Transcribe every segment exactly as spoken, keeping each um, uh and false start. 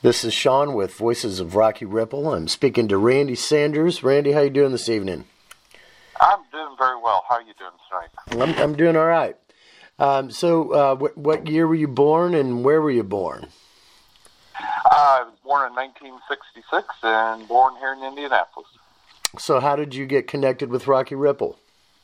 This is Sean with Voices of Rocky Ripple. I'm speaking to Randy Sanders. Randy, how you doing this evening? I'm doing very well. How are you doing tonight? I'm, I'm doing all right. Um, so, uh, what, what year were you born, and where were you born? Uh, I was born in nineteen sixty-six and born here in Indianapolis. So, how did you get connected with Rocky Ripple?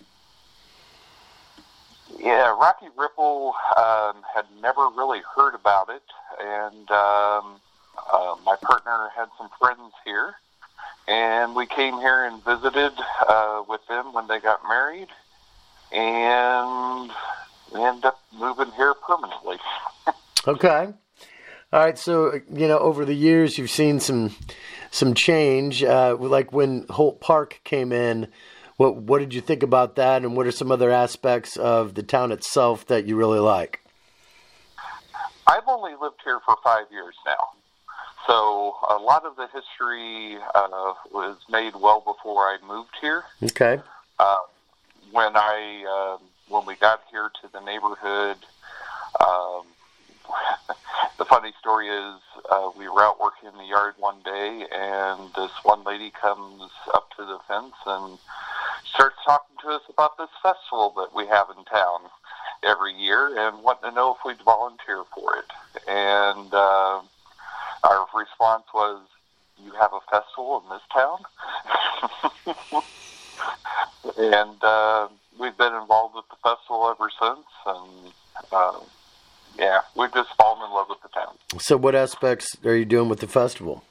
Yeah, Rocky Ripple um, had never really heard about it, and um, uh, my partner had some friends here, and we came here and visited uh, with them when they got married, and we ended up moving here permanently. Okay. All right. So, you know, over the years, you've seen some some change. Uh, like when Holt Park came in, what what did you think about that, and what are some other aspects of the town itself that you really like? I've only lived here for five years now, so a lot of the history uh, was made well before I moved here. Okay. Uh, when I uh, when we got here to the neighborhood, um, the funny story is uh, we were out working in the yard one day, and this one lady comes up to the fence and starts talking to us about this festival that we have in town every year and wanting to know if we'd volunteer for it. And uh, our response was, "You have a festival in this town?" And uh, we've been involved with the festival ever since, and uh, yeah, we've just fallen in love with the town. So what aspects are you doing with the festival?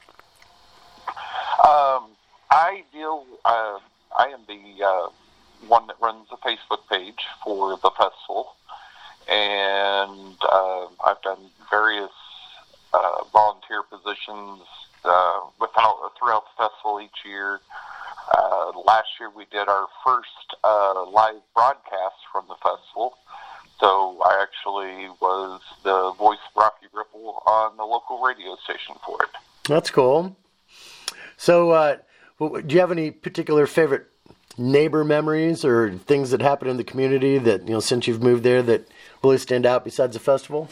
Um, I deal, uh, I am the uh, one that runs the Facebook page for the festival, and uh, I've done various uh, volunteer positions uh, without, throughout the festival each year. Uh, last year we did our first uh, live broadcast from the festival, so I actually was the voice of Rocky Ripple on the local radio station for it. That's cool. So, uh, do you have any particular favorite neighbor memories or things that happened in the community that, you know, since you've moved there that really stand out besides the festival?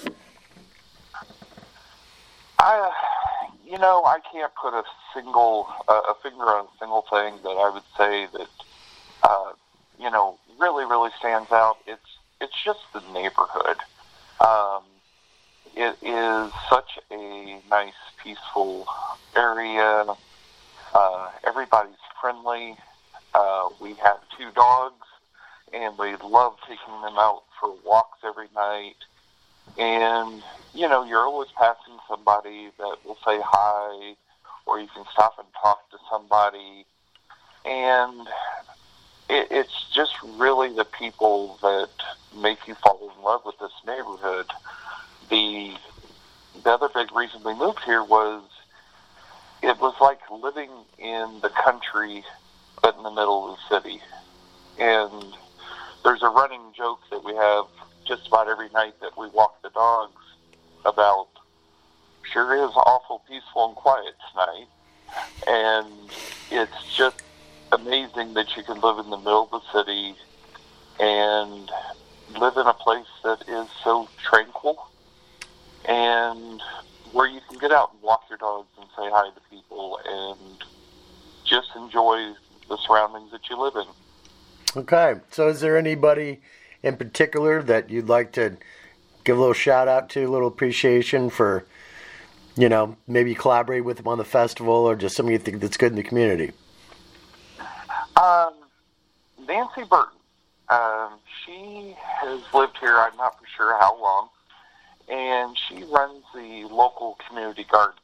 I, you know, I can't put a single, uh, a finger on a single thing that I would say that, uh, you know, really, really stands out. It's, it's just the neighborhood. Um, it is such a nice, peaceful area. Uh, everybody's friendly. Uh, we have two dogs, and we love taking them out for walks every night. And, you know, you're always passing somebody that will say hi, or you can stop and talk to somebody. And it, it's just really the people that make you fall in love with this neighborhood. The, the other big reason we moved here was it was like living in the country, but in the middle of the city. And there's a running joke that we have just about every night that we walk the dogs about, sure is awful peaceful and quiet tonight. And it's just amazing that you can live in the middle of the city and live in a place that is so tranquil and where you can get out and walk your dogs and say hi to people and just enjoy the surroundings that you live in. Okay, so is there anybody in particular that you'd like to give a little shout out to, a little appreciation for, you know, maybe collaborate with them on the festival, or just somebody you think that's good in the community? Um, Nancy Burton. Um, she has lived here, I'm not for sure how long, and she runs the local community garden.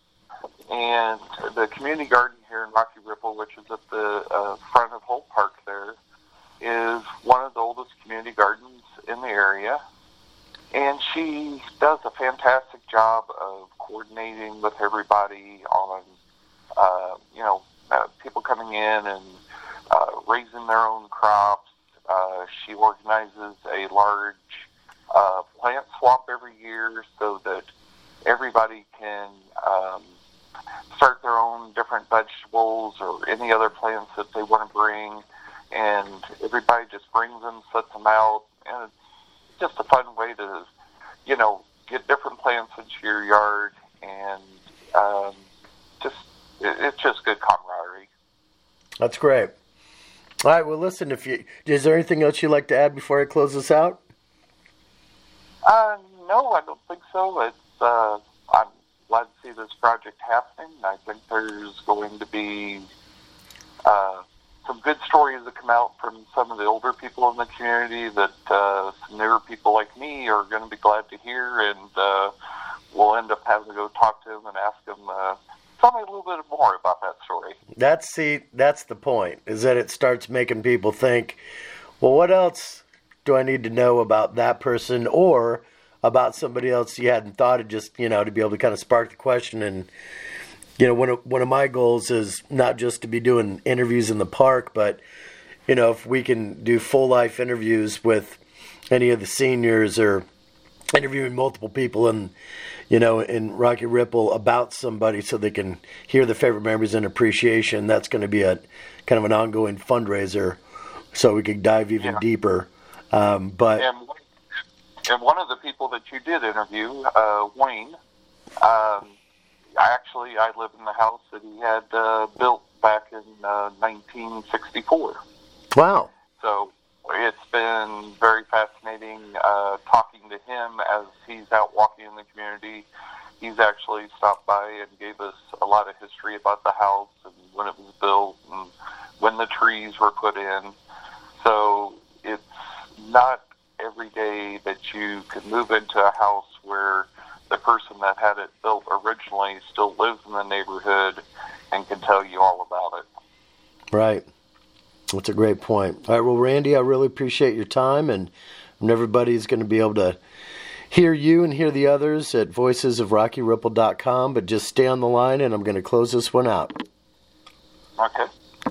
And the community garden here in Rocky Ripple, which is at the uh, front of Holt Park there, is one of the oldest community gardens in the area. And she does a fantastic job of coordinating with everybody on, uh, you know, uh, people coming in and uh, raising their own crops. Uh, she organizes a large uh, plant swap every year so that everybody can um, start their own different vegetables or any other plants that they want to bring. And everybody just brings them, sets them out, and it's just a fun way to, you know, get different plants into your yard and Um, just it, it's just good camaraderie. That's great. All right. Well, listen. If you is there anything else you'd like to add before I close this out? Uh, no, I don't think so. It's uh, I'm glad to see this project happening. I think there's going to be uh, some good stories that come out from some of the older people in the community that uh, some newer people like me are going to be glad to hear, and uh, we'll end up having to go talk to them and ask them, uh, tell me a little bit more about that story. That's see, that's the point, is that it starts making people think, well, what else do I need to know about that person or about somebody else you hadn't thought of, just, you know, to be able to kind of spark the question. And, you know, one of, one of my goals is not just to be doing interviews in the park, but, you know, if we can do full life interviews with any of the seniors or interviewing multiple people in, you know, in Rocky Ripple about somebody so they can hear their favorite memories and appreciation, that's going to be a kind of an ongoing fundraiser so we can dive even yeah. deeper. Um, but and, and one of the people that you did interview, uh, Wayne, um, actually, I live in the house that he had uh, built back in uh, nineteen sixty-four. Wow. So it's been very fascinating uh, talking to him as he's out walking in the community. He's actually stopped by and gave us a lot of history about the house and when it was built and when the trees were put in. So it's not every day that you can move into a house where the person that had it built originally still lives in the neighborhood and can tell you all about it. Right. That's a great point. All right, well, Randy, I really appreciate your time, and, and everybody's going to be able to hear you and hear the others at voices of rocky ripple dot com, but just stay on the line, and I'm going to close this one out. Okay.